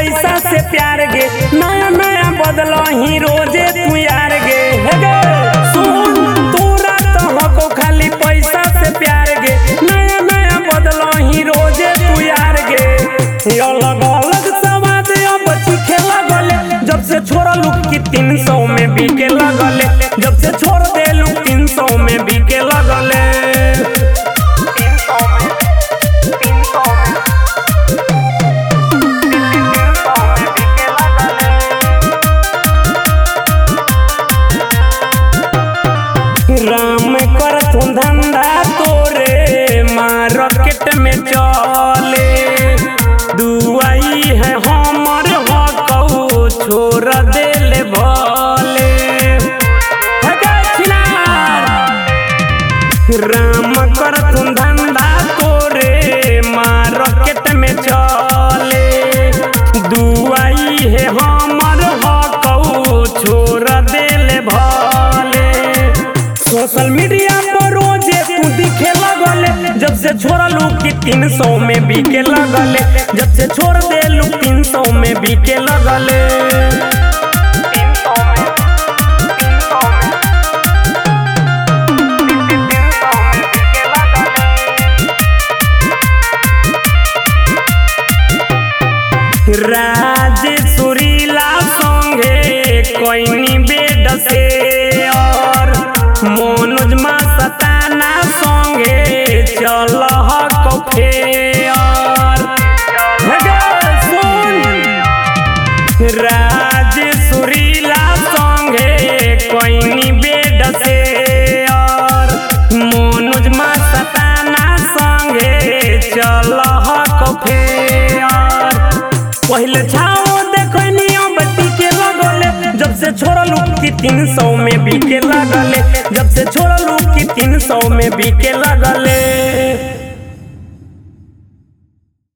पैसा से प्यार गे नया नया बदल ही रोजे तू यार गे हे गे सुन तोरा तो हको खाली पैसा से प्यार गे नया नया बदल ही रोजे तू यार गे अलग अलग सवाद अब चीखे लगले जब से छोड़ा लुक की 300 में बिके लगले जब से छोड़ दे लुक 300 में बिके लगले राम कर तू धंधा तोरे मार्केट में चले दुआई है हमर हकौ छोड़ देले भले राम कर तू धंधा तोरे मार्केट में चले दुआई है हमर हकौ छोड़ देले भले सोशल मीडिया पर रोजे तू दिखे लगले जब से छोड़ा लुक की 300 में बिके लगले जब से छोड़ दे लुक 300 में बिके लगले राज सुरीला संगे कोई बेड से और मनोज मस्ताना संगे चल कफे और राज सुरीला संगे कोई बेड से और मनोज मस्ताना संगे चल कफे और पहले छाओ देखनी बत्ती के लगले जब से छोड़ा लुक की 300 में बिके लगले जब से छोड़ा लुक की 300 में बिके लगले।